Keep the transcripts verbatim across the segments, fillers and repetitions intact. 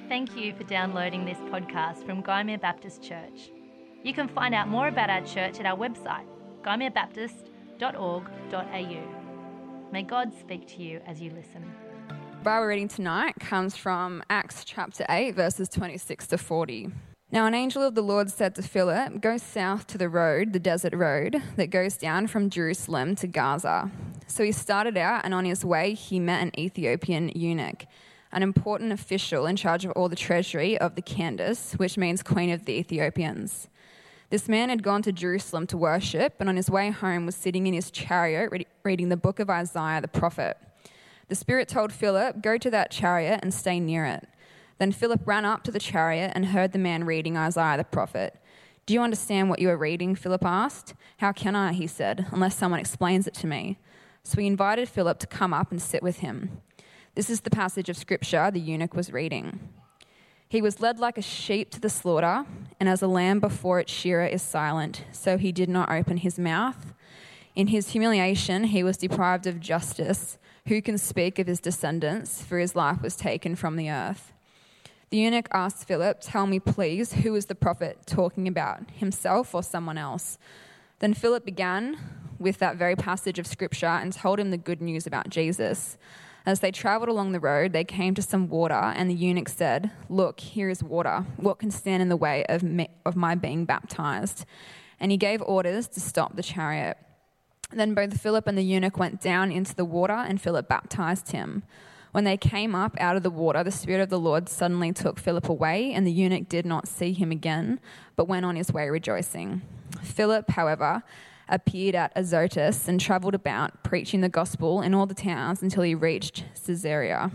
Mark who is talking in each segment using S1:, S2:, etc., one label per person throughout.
S1: Thank you for downloading this podcast from Gymea Baptist Church. You can find out more about our church at our website, gymea baptist dot org dot a u. May God speak to you as you listen.
S2: The Bible reading tonight comes from Acts chapter eight, verses twenty-six to forty. Now an angel of the Lord said to Philip, "Go south to the road, the desert road, that goes down from Jerusalem to Gaza." So he started out, and on his way he met an Ethiopian eunuch, an important official in charge of all the treasury of the Candace, which means Queen of the Ethiopians. This man had gone to Jerusalem to worship, and on his way home was sitting in his chariot re- reading the book of Isaiah the prophet. The Spirit told Philip, "Go to that chariot and stay near it." Then Philip ran up to the chariot and heard the man reading Isaiah the prophet. "Do you understand what you are reading?" Philip asked. "How can I," he said, "unless someone explains it to me?" So he invited Philip to come up and sit with him. This is the passage of scripture the eunuch was reading. "He was led like a sheep to the slaughter, and as a lamb before its shearer is silent, so he did not open his mouth. In his humiliation he was deprived of justice. Who can speak of his descendants? For his life was taken from the earth." The eunuch asked Philip, "Tell me, please, who is the prophet talking about, himself or someone else?" Then Philip began with that very passage of scripture and told him the good news about Jesus. As they travelled along the road, they came to some water, and the eunuch said, "Look, here is water. What can stand in the way of me, of my being baptized?" And he gave orders to stop the chariot. Then both Philip and the eunuch went down into the water, and Philip baptized him. When they came up out of the water, the Spirit of the Lord suddenly took Philip away, and the eunuch did not see him again, but went on his way rejoicing. Philip, however, appeared at Azotus and travelled about, preaching the gospel in all the towns until he reached Caesarea.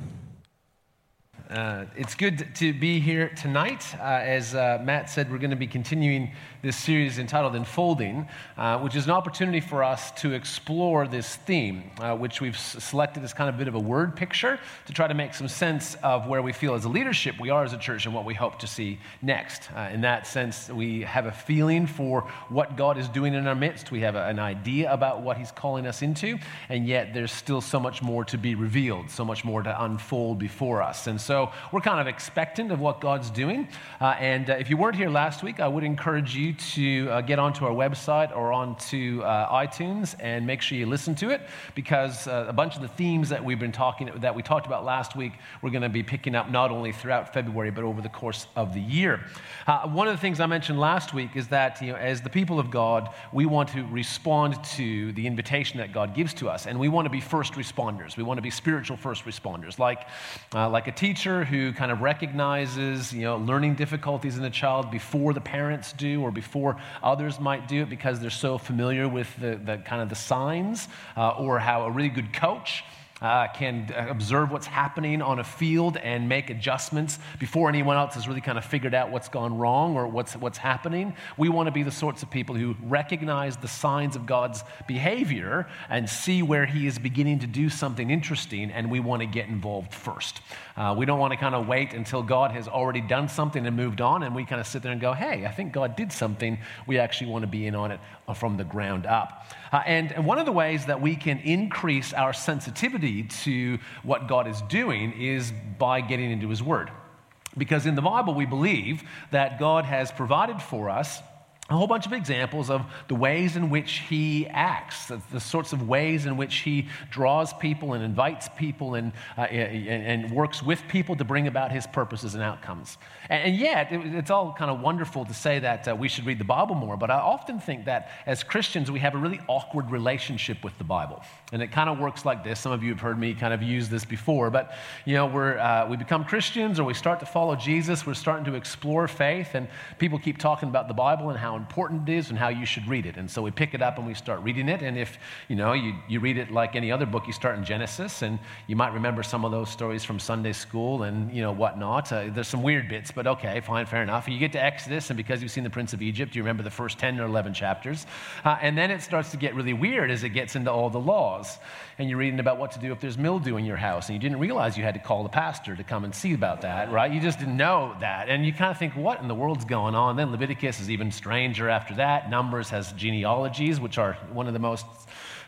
S3: Uh, it's good to be here tonight. Uh, as uh, Matt said, we're going to be continuing this series entitled Unfolding, uh, which is an opportunity for us to explore this theme, uh, which we've s- selected as kind of a bit of a word picture to try to make some sense of where we feel as a leadership we are as a church and what we hope to see next. Uh, in that sense, we have a feeling for what God is doing in our midst. We have a, an idea about what he's calling us into, and yet there's still so much more to be revealed, so much more to unfold before us. And so So we're kind of expectant of what God's doing. Uh, and uh, if you weren't here last week, I would encourage you to uh, get onto our website or onto uh, iTunes and make sure you listen to it, because uh, a bunch of the themes that we've been talking that we talked about last week, we're going to be picking up not only throughout February but over the course of the year. Uh, one of the things I mentioned last week is that, you know, as the people of God, we want to respond to the invitation that God gives to us, and we want to be first responders. We want to be spiritual first responders, like uh, like a teacher who kind of recognizes, you know, learning difficulties in a child before the parents do or before others might do it because they're so familiar with the, the kind of the signs, uh, or how a really good coach Uh, can observe what's happening on a field and make adjustments before anyone else has really kind of figured out what's gone wrong or what's what's happening. We want to be the sorts of people who recognize the signs of God's behavior and see where he is beginning to do something interesting, and we want to get involved first. Uh, we don't want to kind of wait until God has already done something and moved on, and we kind of sit there and go, "Hey, I think God did something." We actually want to be in on it from the ground up. Uh, and, and one of the ways that we can increase our sensitivity to what God is doing is by getting into his word. Because in the Bible, we believe that God has provided for us a whole bunch of examples of the ways in which he acts, the, the sorts of ways in which he draws people and invites people and, uh, and, and works with people to bring about his purposes and outcomes. And, and yet, it, it's all kind of wonderful to say that uh, we should read the Bible more, but I often think that as Christians, we have a really awkward relationship with the Bible. And it kind of works like this. Some of you have heard me kind of use this before, but, you know, we're, uh, we become Christians or we start to follow Jesus, we're starting to explore faith, and people keep talking about the Bible and how important it is and how you should read it. And so we pick it up and we start reading it. And if, you know, you, you read it like any other book, you start in Genesis, and you might remember some of those stories from Sunday school and, you know, whatnot. Uh, there's some weird bits, but okay, fine, fair enough. And you get to Exodus, and because you've seen the Prince of Egypt, you remember the first ten or eleven chapters. Uh, and then it starts to get really weird as it gets into all the laws. And you're reading about what to do if there's mildew in your house, and you didn't realize you had to call the pastor to come and see about that, right? You just didn't know that. And you kind of think, what in the world's going on? Then Leviticus is even stranger after that. Numbers has genealogies, which are one of the most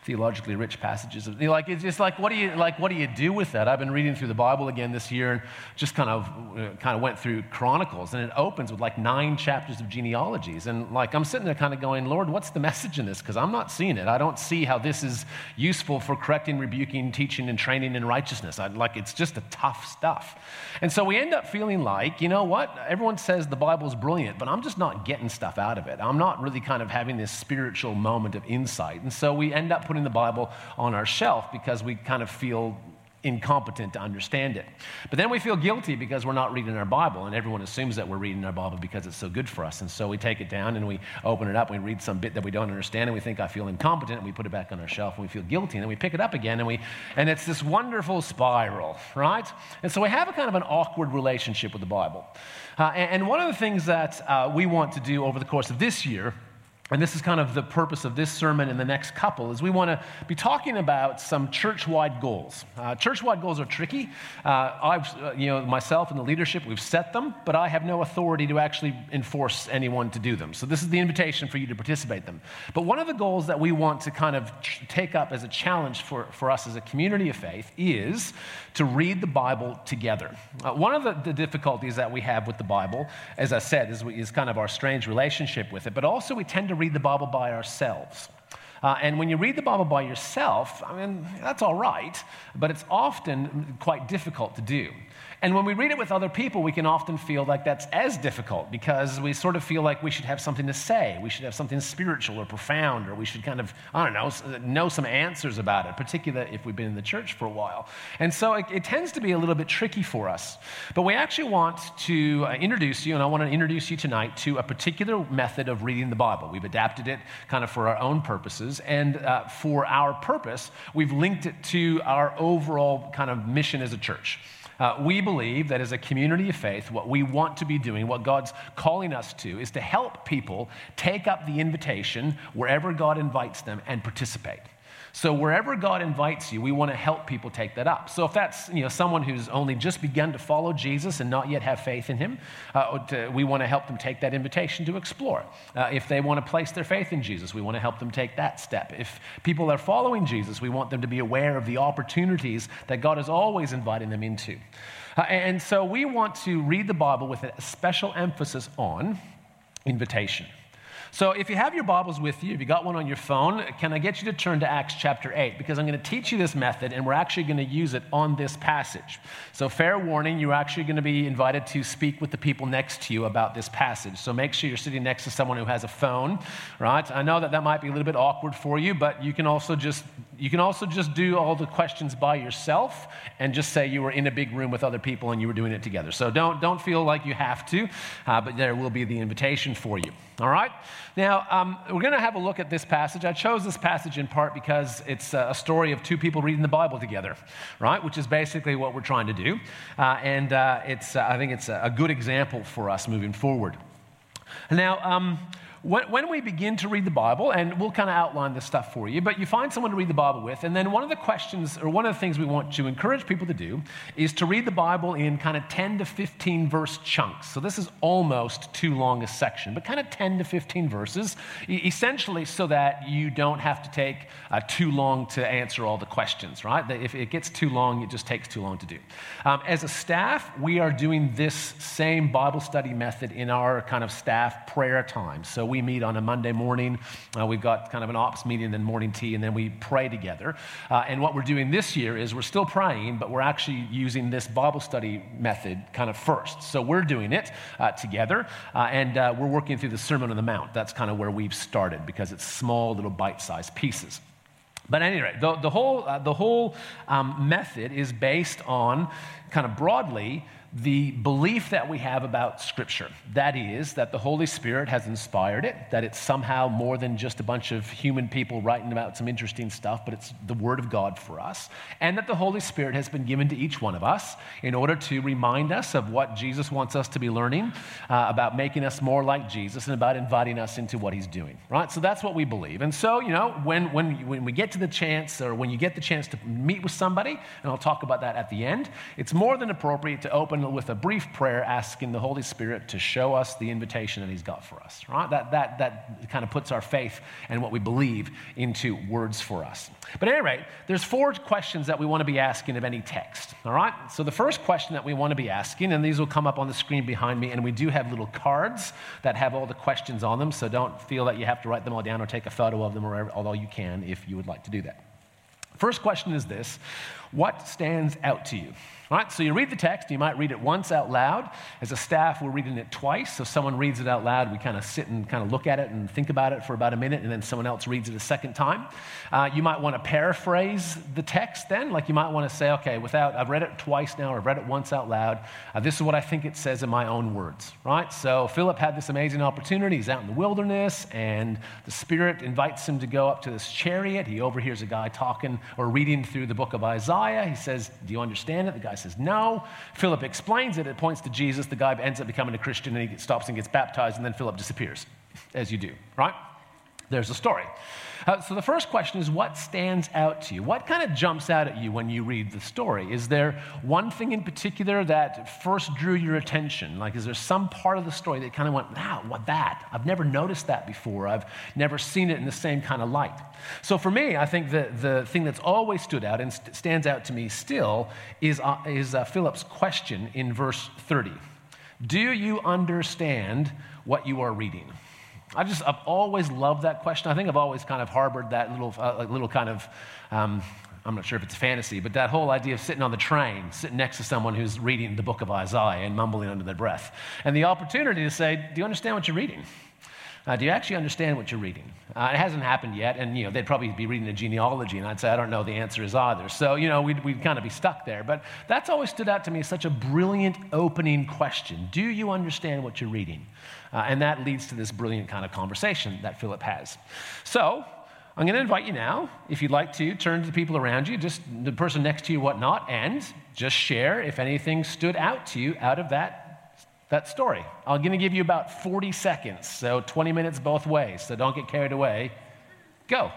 S3: theologically rich passages. You know, like it's just like what do you like what do you do with that? I've been reading through the Bible again this year and just kind of uh, kind of went through Chronicles, and it opens with like nine chapters of genealogies, and like I'm sitting there kind of going, Lord, what's the message in this? Because I'm not seeing it. I don't see how this is useful for correcting, rebuking, teaching, and training in righteousness. I, like it's just a tough stuff. And so we end up feeling like, you know what? Everyone says the Bible is brilliant, but I'm just not getting stuff out of it. I'm not really kind of having this spiritual moment of insight. And so we end up putting the Bible on our shelf because we kind of feel incompetent to understand it. But then we feel guilty because we're not reading our Bible, and everyone assumes that we're reading our Bible because it's so good for us. And so we take it down and we open it up and we read some bit that we don't understand, and we think I feel incompetent, and we put it back on our shelf, and we feel guilty, and then we pick it up again, and we and it's this wonderful spiral, right? And so we have a kind of an awkward relationship with the Bible. Uh, and, and one of the things that uh, we want to do over the course of this year, and this is kind of the purpose of this sermon and the next couple, is we want to be talking about some church-wide goals. Uh, church-wide goals are tricky. Uh, I've, uh, you know, myself and the leadership, we've set them, but I have no authority to actually enforce anyone to do them. So this is the invitation for you to participate in them. But one of the goals that we want to kind of ch- take up as a challenge for, for us as a community of faith is to read the Bible together. Uh, one of the, the difficulties that we have with the Bible, as I said, is, we, is kind of our strange relationship with it, but also we tend to read the Bible by ourselves. Uh, and when you read the Bible by yourself, I mean, that's all right, but it's often quite difficult to do. And when we read it with other people, we can often feel like that's as difficult because we sort of feel like we should have something to say. We should have something spiritual or profound, or we should kind of, I don't know, know some answers about it, particularly if we've been in the church for a while. And so it, it tends to be a little bit tricky for us. But we actually want to uh, introduce you, and I want to introduce you tonight to a particular method of reading the Bible. We've adapted it kind of for our own purposes, and uh, for our purpose, we've linked it to our overall kind of mission as a church. Uh, we believe that as a community of faith, what we want to be doing, what God's calling us to, is to help people take up the invitation wherever God invites them and participate. So wherever God invites you, we want to help people take that up. So if that's you know someone who's only just begun to follow Jesus and not yet have faith in him, uh, to, we want to help them take that invitation to explore. Uh, if they want to place their faith in Jesus, we want to help them take that step. If people are following Jesus, we want them to be aware of the opportunities that God is always inviting them into. Uh, and so we want to read the Bible with a special emphasis on invitation. So if you have your Bibles with you, if you got one on your phone, can I get you to turn to Acts chapter eight? Because I'm going to teach you this method, and we're actually going to use it on this passage. So fair warning, you're actually going to be invited to speak with the people next to you about this passage. So make sure you're sitting next to someone who has a phone, right? I know that that might be a little bit awkward for you, but you can also just you can also just do all the questions by yourself and just say you were in a big room with other people and you were doing it together. So don't don't feel like you have to, uh, but there will be the invitation for you. All right? Now, um, we're going to have a look at this passage. I chose this passage in part because it's a story of two people reading the Bible together, right? Which is basically what we're trying to do. Uh, and uh, it's uh, I think it's a good example for us moving forward. Now, um, when, when we begin to read the Bible, and we'll kind of outline this stuff for you, but you find someone to read the Bible with, and then one of the questions, or one of the things we want to encourage people to do is to read the Bible in kind of ten to fifteen verse chunks. So this is almost too long a section, but kind of ten to fifteen verses, essentially so that you don't have to take uh, too long to answer all the questions, right? If it gets too long, it just takes too long to do. Um, as a staff, we are doing this same Bible study method in our kind of staff prayer time. So we meet on a Monday morning. Uh, we've got kind of an ops meeting, then morning tea, and then we pray together. Uh, and what we're doing this year is we're still praying, but we're actually using this Bible study method kind of first. So we're doing it uh, together, uh, and uh, we're working through the Sermon on the Mount. That's kind of where we've started because it's small, little bite-sized pieces. But at any rate, the, the whole, uh, the whole um, method is based on kind of broadly the belief that we have about Scripture. That is, that the Holy Spirit has inspired it, that it's somehow more than just a bunch of human people writing about some interesting stuff, but it's the Word of God for us, and that the Holy Spirit has been given to each one of us in order to remind us of what Jesus wants us to be learning, uh, about making us more like Jesus, and about inviting us into what He's doing, right? So that's what we believe. And so, you know, when, when, when we get to the chance, or when you get the chance to meet with somebody, and I'll talk about that at the end, it's more than appropriate to open open with a brief prayer asking the Holy Spirit to show us the invitation that he's got for us, right? That, that, that kind of puts our faith and what we believe into words for us. But at any rate, there's four questions that we want to be asking of any text, all right? So the first question that we want to be asking, and these will come up on the screen behind me, and we do have little cards that have all the questions on them, so don't feel that you have to write them all down or take a photo of them, or whatever, although you can if you would like to do that. First question is this: what stands out to you? All right, so you read the text, you might read it once out loud. As a staff, we're reading it twice. So someone reads it out loud, we kind of sit and kind of look at it and think about it for about a minute, and then someone else reads it a second time. Uh, you might want to paraphrase the text then. Like you might want to say, okay, without, I've read it twice now, or I've read it once out loud. Uh, this is what I think it says in my own words, right? So Philip had this amazing opportunity. He's out in the wilderness, and the Spirit invites him to go up to this chariot. He overhears a guy talking or reading through the book of Isaiah. He says, do you understand it? The guy says, no. Philip explains it. It points to Jesus. The guy ends up becoming a Christian, and he stops and gets baptized, and then Philip disappears, as you do, right? There's the story. Uh, so the first question is, what stands out to you? What kind of jumps out at you when you read the story? Is there one thing in particular that first drew your attention? Like, is there some part of the story that kind of went, wow, what that? I've never noticed that before. I've never seen it in the same kind of light. So for me, I think the, the thing that's always stood out and st- stands out to me still is, uh, is uh, Philip's question in verse thirty. Do you understand what you are reading? I just, I've always loved that question. I think I've always kind of harbored that little, uh, little kind of, um, I'm not sure if it's fantasy, but that whole idea of sitting on the train, sitting next to someone who's reading the book of Isaiah and mumbling under their breath. And the opportunity to say, do you understand what you're reading? Uh, do you actually understand what you're reading? Uh, it hasn't happened yet, and you know they'd probably be reading a genealogy, and I'd say, I don't know the answer is either. So, you know, we'd, we'd kind of be stuck there. But that's always stood out to me as such a brilliant opening question. Do you understand what you're reading? Uh, and that leads to this brilliant kind of conversation that Philip has. So I'm going to invite you now, if you'd like to, turn to the people around you, just the person next to you, whatnot, and just share if anything stood out to you out of that That story. I'm going to give you about forty seconds, so twenty minutes both ways, so don't get carried away. Go.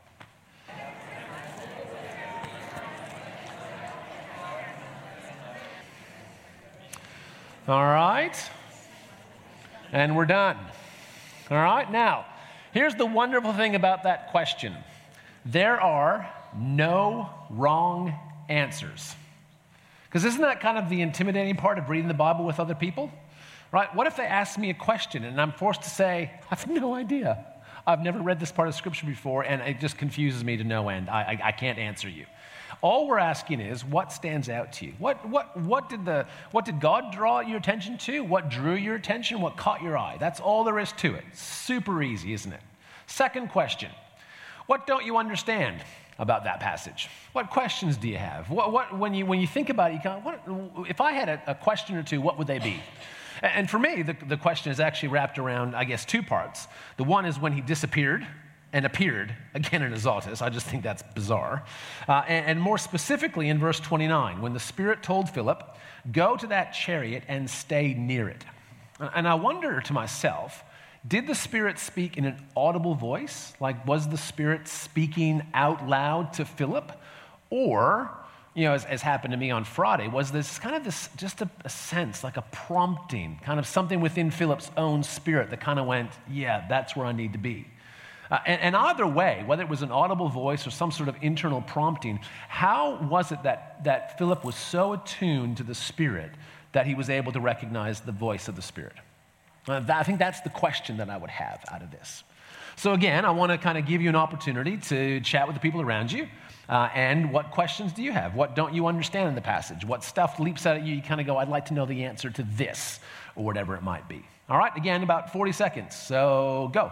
S3: All right. And we're done. All right. Now, here's the wonderful thing about that question. There are no wrong answers. Because isn't that kind of the intimidating part of reading the Bible with other people? Right? What if they ask me a question and I'm forced to say, I have no idea. I've never read this part of Scripture before, and it just confuses me to no end. I, I, I can't answer you. All we're asking is, what stands out to you? What, what, what, did the, what did God draw your attention to? What drew your attention? What caught your eye? That's all there is to it. Super easy, isn't it? Second question, what don't you understand about that passage? What questions do you have? What, what, when, you, when you think about it, you kind of, what, if I had a, a question or two, what would they be? And for me, the, the question is actually wrapped around, I guess, two parts. The one is when he disappeared and appeared again in Azotus. I just think that's bizarre. Uh, and, and more specifically in verse twenty-nine, when the Spirit told Philip, go to that chariot and stay near it. And I wonder to myself, did the Spirit speak in an audible voice? Like, was the Spirit speaking out loud to Philip? Or, you know, as, as happened to me on Friday, was this kind of this, just a, a sense, like a prompting, kind of something within Philip's own spirit that kind of went, yeah, that's where I need to be. Uh, and, and either way, whether it was an audible voice or some sort of internal prompting, how was it that, that Philip was so attuned to the Spirit that he was able to recognize the voice of the Spirit? Uh, that, I think that's the question that I would have out of this. So again, I want to kind of give you an opportunity to chat with the people around you. Uh, and what questions do you have? What don't you understand in the passage? What stuff leaps out at you? You kind of go, I'd like to know the answer to this, or whatever it might be. All right, again, about forty seconds. So go.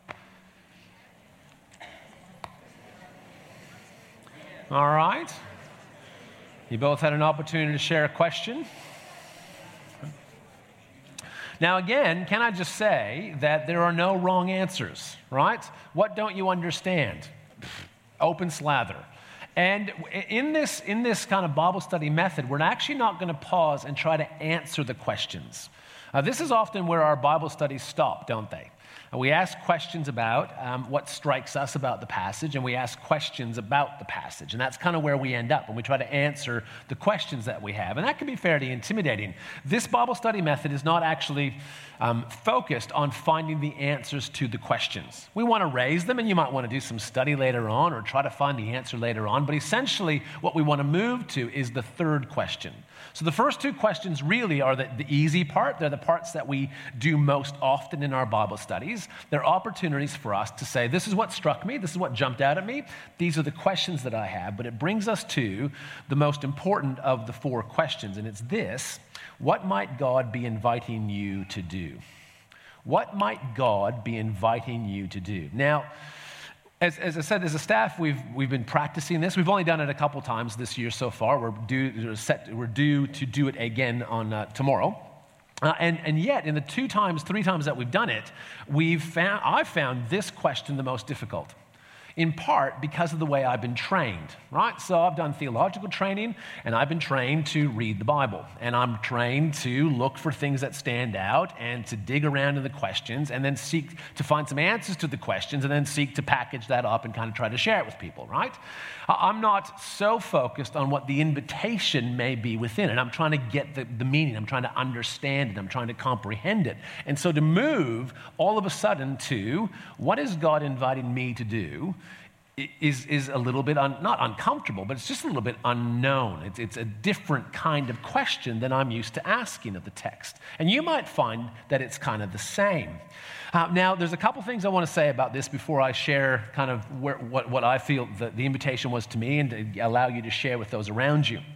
S3: All right. You both had an opportunity to share a question. Now, again, can I just say that there are no wrong answers, right? What don't you understand? Open slather. And in this, in this kind of Bible study method, we're actually not going to pause and try to answer the questions. Uh, this is often where our Bible studies stop, don't they? We ask questions about um, what strikes us about the passage, and we ask questions about the passage. And that's kind of where we end up, and we try to answer the questions that we have. And that can be fairly intimidating. This Bible study method is not actually um, focused on finding the answers to the questions. We want to raise them, and you might want to do some study later on or try to find the answer later on. But essentially, what we want to move to is the third question. So the first two questions really are the, the easy part. They're the parts that we do most often in our Bible studies. They're opportunities for us to say, this is what struck me, this is what jumped out at me, these are the questions that I have. But it brings us to the most important of the four questions, and it's this: what might God be inviting you to do? What might God be inviting you to do? Now, As, as I said, as a staff, we've we've been practicing this. We've only done it a couple times this year so far. We're due we're set. We're due to do it again on uh, tomorrow, uh, and and yet in the two times, three times that we've done it, we've found I've found this question the most difficult. In part because of the way I've been trained, right? So I've done theological training, and I've been trained to read the Bible. And I'm trained to look for things that stand out and to dig around in the questions and then seek to find some answers to the questions and then seek to package that up and kind of try to share it with people, right? I'm not so focused on what the invitation may be within it. I'm trying to get the, the meaning. I'm trying to understand it. I'm trying to comprehend it. And so to move all of a sudden to what is God inviting me to do is, is a little bit, un, not uncomfortable, but it's just a little bit unknown. It's, it's a different kind of question than I'm used to asking of the text. And you might find that it's kind of the same. Uh, now, there's a couple things I want to say about this before I share kind of where, what, what I feel the, the invitation was to me and to allow you to share with those around you.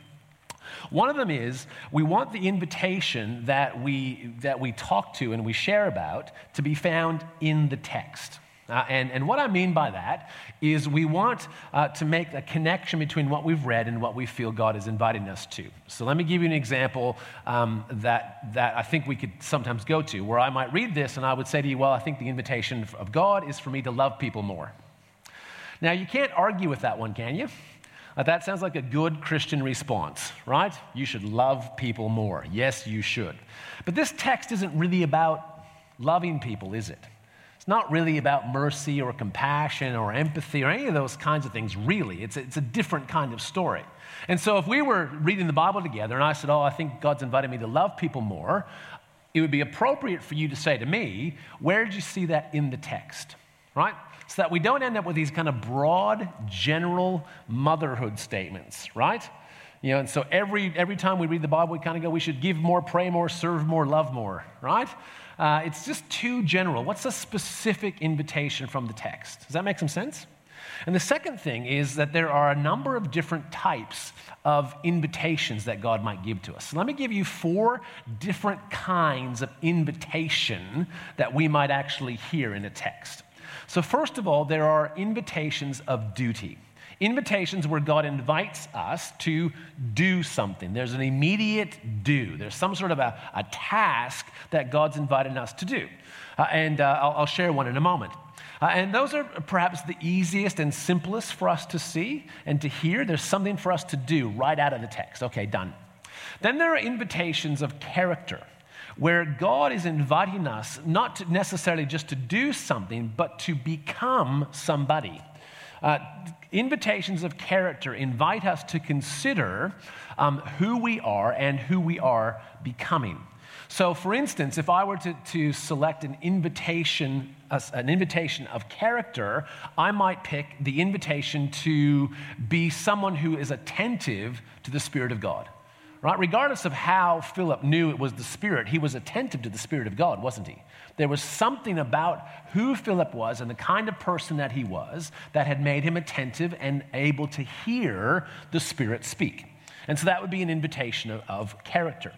S3: One of them is we want the invitation that we, that we talk to and we share about to be found in the text. Uh, and, and what I mean by that is we want uh, to make a connection between what we've read and what we feel God is inviting us to. So let me give you an example um, that, that I think we could sometimes go to, where I might read this and I would say to you, well, I think the invitation of God is for me to love people more. Now, you can't argue with that one, can you? Uh, that sounds like a good Christian response, right? You should love people more. Yes, you should. But this text isn't really about loving people, is it? It's not really about mercy or compassion or empathy or any of those kinds of things, really. It's a, it's a different kind of story. And so if we were reading the Bible together and I said, oh, I think God's invited me to love people more, it would be appropriate for you to say to me, where did you see that in the text, right? So that we don't end up with these kind of broad, general motherhood statements, right? You know, and so every every time we read the Bible, we kind of go, we should give more, pray more, serve more, love more, right? Uh, it's just too general. What's a specific invitation from the text? Does that make some sense? And the second thing is that there are a number of different types of invitations that God might give to us. So let me give you four different kinds of invitation that we might actually hear in a text. So first of all, there are invitations of duty. Invitations where God invites us to do something. There's an immediate do. There's some sort of a, a task that God's invited us to do. Uh, and uh, I'll, I'll share one in a moment. Uh, and those are perhaps the easiest and simplest for us to see and to hear. There's something for us to do right out of the text. Okay, done. Then there are invitations of character, where God is inviting us not to necessarily just to do something, but to become somebody. Uh, invitations of character invite us to consider um, who we are and who we are becoming. So, for instance, if I were to, to select an invitation, uh, an invitation of character, I might pick the invitation to be someone who is attentive to the Spirit of God. Right? Regardless of how Philip knew it was the Spirit, he was attentive to the Spirit of God, wasn't he? There was something about who Philip was and the kind of person that he was that had made him attentive and able to hear the Spirit speak. And so that would be an invitation of, of character.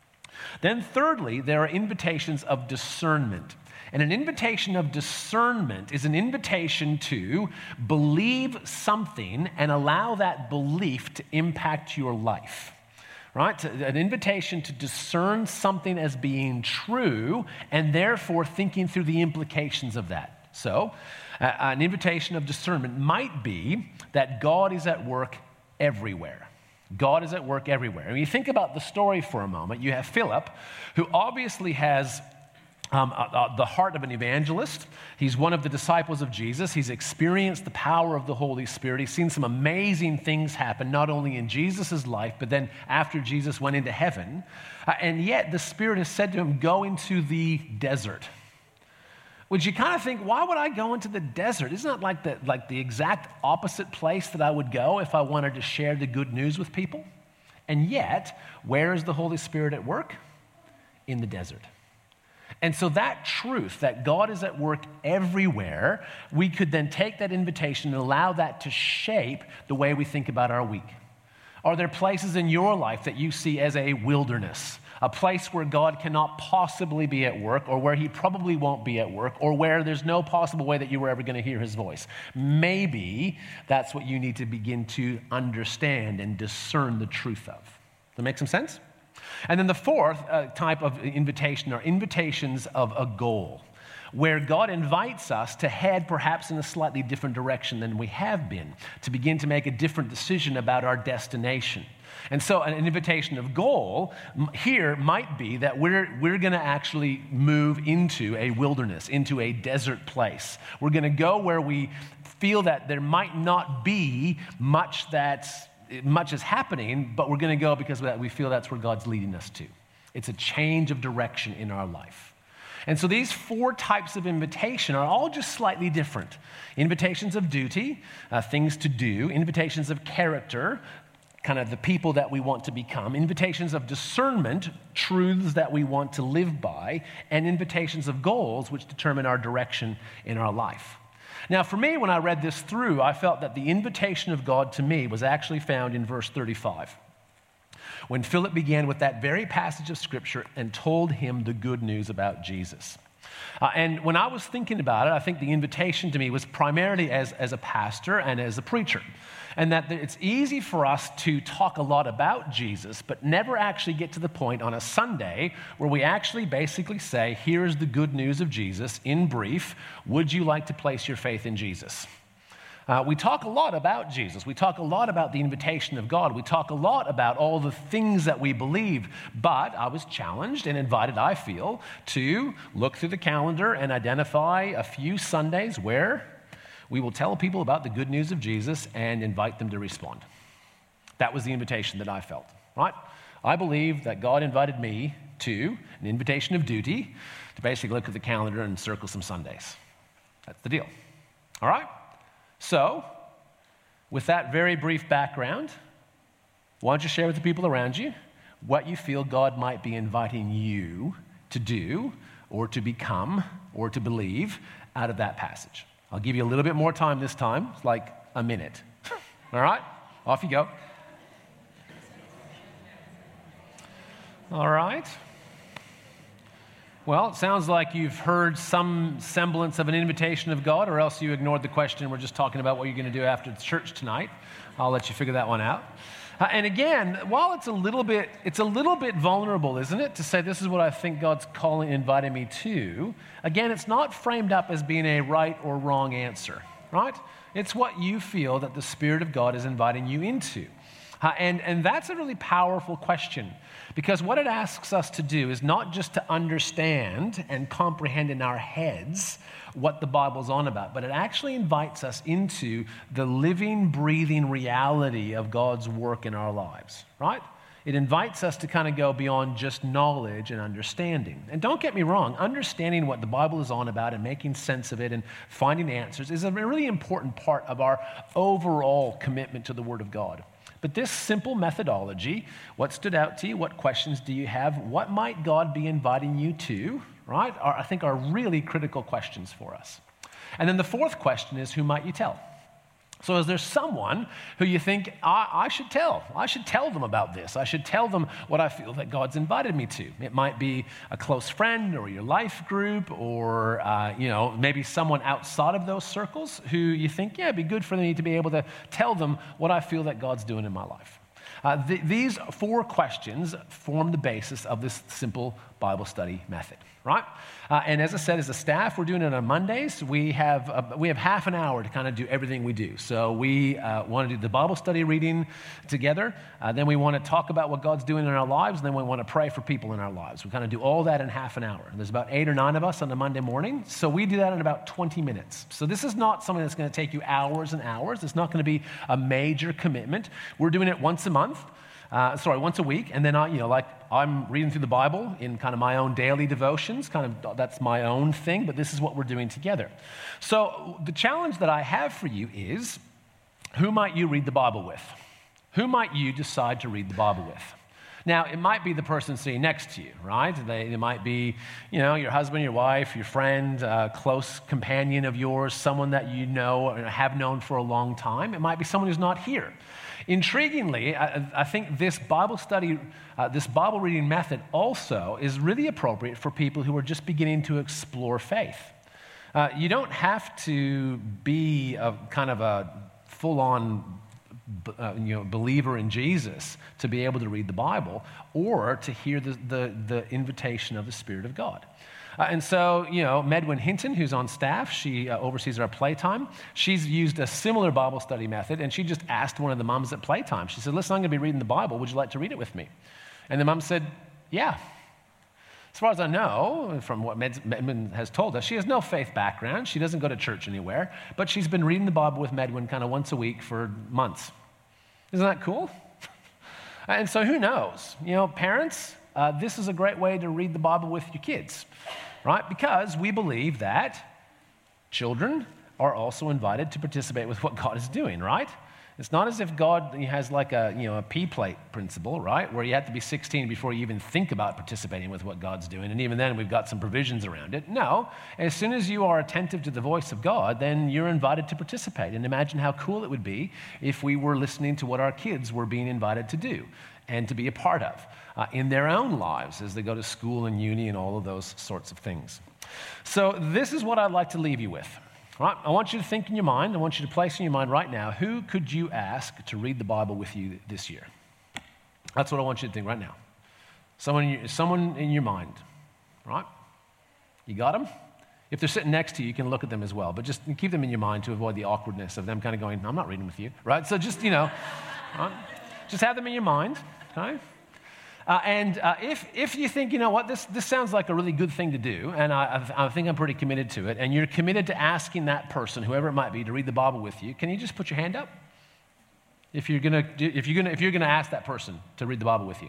S3: Then thirdly, there are invitations of discernment. And an invitation of discernment is an invitation to believe something and allow that belief to impact your life. Right? An invitation to discern something as being true and therefore thinking through the implications of that. So, uh, an invitation of discernment might be that God is at work everywhere. God is at work everywhere. And when you think about the story for a moment, you have Philip, who obviously has Um, uh, uh, the heart of an evangelist. He's one of the disciples of Jesus. He's experienced the power of the Holy Spirit. He's seen some amazing things happen, not only in Jesus' life, but then after Jesus went into heaven. Uh, and yet the Spirit has said to him, go into the desert. Which you kind of think, why would I go into the desert? Isn't that like the, like the exact opposite place that I would go if I wanted to share the good news with people? And yet, where is the Holy Spirit at work? In the desert. And so that truth, that God is at work everywhere, we could then take that invitation and allow that to shape the way we think about our week. Are there places in your life that you see as a wilderness, a place where God cannot possibly be at work, or where he probably won't be at work, or where there's no possible way that you were ever going to hear his voice? Maybe that's what you need to begin to understand and discern the truth of. Does that make some sense? And then the fourth uh, type of invitation are invitations of a goal, where God invites us to head perhaps in a slightly different direction than we have been, to begin to make a different decision about our destination. And so an invitation of goal here might be that we're, we're going to actually move into a wilderness, into a desert place. We're going to go where we feel that there might not be much that's much is happening, but we're going to go because we feel that's where God's leading us to. It's a change of direction in our life. And so these four types of invitation are all just slightly different. Invitations of duty, uh, things to do. Invitations of character, kind of the people that we want to become. Invitations of discernment, truths that we want to live by. And invitations of goals, which determine our direction in our life. Now, for me, when I read this through, I felt that the invitation of God to me was actually found in verse thirty-five, when Philip began with that very passage of Scripture and told him the good news about Jesus. Uh, and when I was thinking about it, I think the invitation to me was primarily as, as a pastor and as a preacher. And that it's easy for us to talk a lot about Jesus, but never actually get to the point on a Sunday where we actually basically say, here's the good news of Jesus in brief. Would you like to place your faith in Jesus? Uh, we talk a lot about Jesus. We talk a lot about the invitation of God. We talk a lot about all the things that we believe. But I was challenged and invited, I feel, to look through the calendar and identify a few Sundays where we will tell people about the good news of Jesus and invite them to respond. That was the invitation that I felt, right? I believe that God invited me to an invitation of duty to basically look at the calendar and circle some Sundays. That's the deal. All right? So, with that very brief background, why don't you share with the people around you what you feel God might be inviting you to do or to become or to believe out of that passage. I'll give you a little bit more time this time, it's like a minute. All right? Off you go. All right. Well, it sounds like you've heard some semblance of an invitation of God, or else you ignored the question. We're just talking about what you're going to do after church tonight. I'll let you figure that one out. Uh, and again, while it's a little bit, it's a little bit vulnerable, isn't it, to say this is what I think God's calling, inviting me to. Again, it's not framed up as being a right or wrong answer, right? It's what you feel that the Spirit of God is inviting you into. Uh, and, and that's a really powerful question, because what it asks us to do is not just to understand and comprehend in our heads what the Bible's on about, but it actually invites us into the living, breathing reality of God's work in our lives, right? It invites us to kind of go beyond just knowledge and understanding. And don't get me wrong, understanding what the Bible is on about and making sense of it and finding answers is a really important part of our overall commitment to the Word of God. But this simple methodology, what stood out to you, what questions do you have, what might God be inviting you to, right, are, I think are really critical questions for us. And then the fourth question is, who might you tell? So is there someone who you think, I, I should tell? I should tell them about this. I should tell them what I feel that God's invited me to. It might be a close friend or your life group or, uh, you know, maybe someone outside of those circles who you think, yeah, it'd be good for me to be able to tell them what I feel that God's doing in my life. Uh, th- these four questions form the basis of this simple Bible study method, right? Uh, and as I said, as a staff, we're doing it on Mondays. We have uh, we have half an hour to kind of do everything we do. So we uh, want to do the Bible study reading together. Uh, then we want to talk about what God's doing in our lives. And then we want to pray for people in our lives. We kind of do all that in half an hour. And there's about eight or nine of us on a Monday morning. So we do that in about twenty minutes. So this is not something that's going to take you hours and hours. It's not going to be a major commitment. We're doing it once a month. Uh, sorry, once a week, and then I, you know, like I'm reading through the Bible in kind of my own daily devotions, kind of that's my own thing, but this is what we're doing together. So the challenge that I have for you is, who might you read the Bible with? Who might you decide to read the Bible with? Now, it might be the person sitting next to you, right? They, they might be, you know, your husband, your wife, your friend, a close companion of yours, someone that you know or have known for a long time. It might be someone who's not here. Intriguingly, I, I think this Bible study, uh, this Bible reading method also is really appropriate for people who are just beginning to explore faith. Uh, you don't have to be a kind of a full-on uh, you know, believer in Jesus to be able to read the Bible or to hear the, the, the invitation of the Spirit of God. Uh, and so, you know, Medwin Hinton, who's on staff, she uh, oversees our Playtime. She's used a similar Bible study method, and she just asked one of the moms at Playtime. She said, listen, I'm going to be reading the Bible. Would you like to read it with me? And the mom said, yeah. As far as I know, from what Medwin has told us, she has no faith background. She doesn't go to church anywhere, but she's been reading the Bible with Medwin kind of once a week for months. Isn't that cool? And so who knows? You know, parents, uh, this is a great way to read the Bible with your kids, right? Because we believe that children are also invited to participate with what God is doing, right? It's not as if God has like a, you know, a P-plate principle, right? Where you have to be sixteen before you even think about participating with what God's doing. And even then, we've got some provisions around it. No, as soon as you are attentive to the voice of God, then you're invited to participate. And imagine how cool it would be if we were listening to what our kids were being invited to do and to be a part of uh, in their own lives as they go to school and uni and all of those sorts of things. So this is what I'd like to leave you with. Right? I want you to think in your mind, I want you to place in your mind right now, who could you ask to read the Bible with you this year? That's what I want you to think right now. Someone in your, someone in your mind, right? You got them? If they're sitting next to you, you can look at them as well, but just keep them in your mind to avoid the awkwardness of them kind of going, I'm not reading with you, right? So just, you know, right? Just have them in your mind, okay? Uh, and uh, if if you think, you know what, this, this sounds like a really good thing to do, and I, I think I'm pretty committed to it, and you're committed to asking that person, whoever it might be, to read the Bible with you, can you just put your hand up? If you're gonna if you're gonna if you're gonna ask that person to read the Bible with you,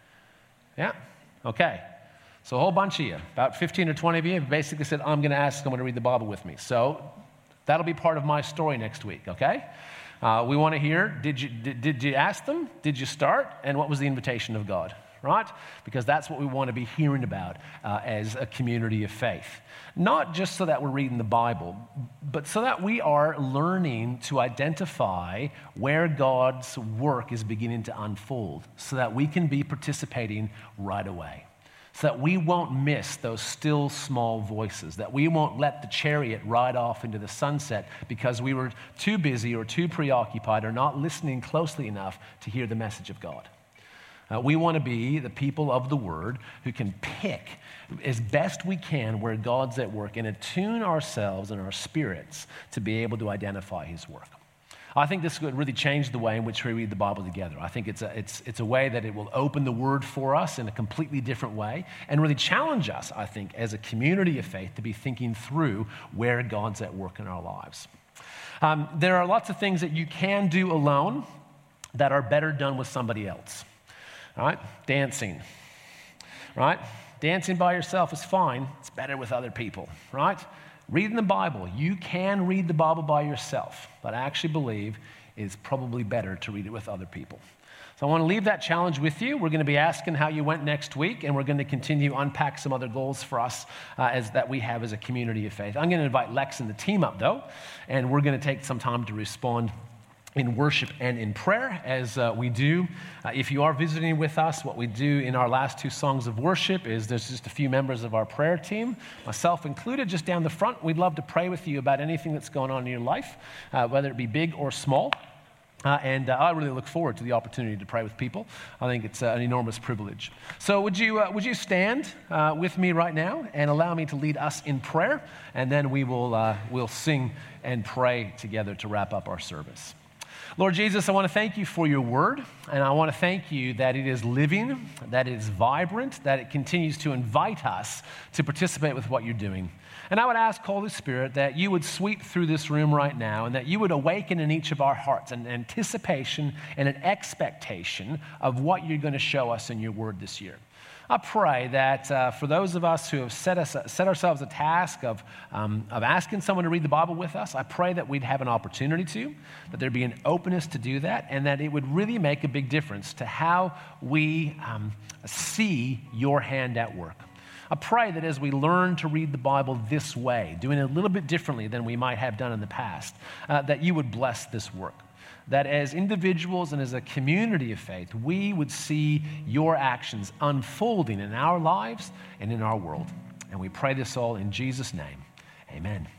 S3: yeah, okay. So a whole bunch of you, about fifteen or twenty of you, have basically said, I'm going to ask someone to read the Bible with me. So that'll be part of my story next week. Okay. Uh, we want to hear, did you, did, did you ask them? Did you start? And what was the invitation of God, right? Because that's what we want to be hearing about uh, as a community of faith. Not just so that we're reading the Bible, but so that we are learning to identify where God's work is beginning to unfold so that we can be participating right away. So that we won't miss those still small voices, that we won't let the chariot ride off into the sunset because we were too busy or too preoccupied or not listening closely enough to hear the message of God. Uh, we want to be the people of the Word who can pick as best we can where God's at work and attune ourselves and our spirits to be able to identify His work. I think this would really change the way in which we read the Bible together. I think it's a, it's, it's a way that it will open the Word for us in a completely different way and really challenge us, I think, as a community of faith to be thinking through where God's at work in our lives. Um, there are lots of things that you can do alone that are better done with somebody else. All right? Dancing, right? Dancing by yourself is fine. It's better with other people, right? Reading the Bible, you can read the Bible by yourself, but I actually believe it's probably better to read it with other people. So I want to leave that challenge with you. We're going to be asking how you went next week, and we're going to continue to unpack some other goals for us uh, as that we have as a community of faith. I'm going to invite Lex and the team up, though, and we're going to take some time to respond in worship and in prayer, as uh, we do. Uh, if you are visiting with us, what we do in our last two songs of worship is there's just a few members of our prayer team, myself included, just down the front. We'd love to pray with you about anything that's going on in your life, uh, whether it be big or small. Uh, and uh, I really look forward to the opportunity to pray with people. I think it's uh, an enormous privilege. So would you uh, would you stand uh, with me right now and allow me to lead us in prayer, and then we will uh, we'll sing and pray together to wrap up our service. Lord Jesus, I want to thank you for your word, and I want to thank you that it is living, that it is vibrant, that it continues to invite us to participate with what you're doing. And I would ask, Holy Spirit, that you would sweep through this room right now and that you would awaken in each of our hearts an anticipation and an expectation of what you're going to show us in your word this year. I pray that uh, for those of us who have set, us, set ourselves a task of, um, of asking someone to read the Bible with us, I pray that we'd have an opportunity to, that there'd be an openness to do that, and that it would really make a big difference to how we um, see your hand at work. I pray that as we learn to read the Bible this way, doing it a little bit differently than we might have done in the past, uh, that you would bless this work. That as individuals and as a community of faith, we would see your actions unfolding in our lives and in our world. And we pray this all in Jesus' name. Amen.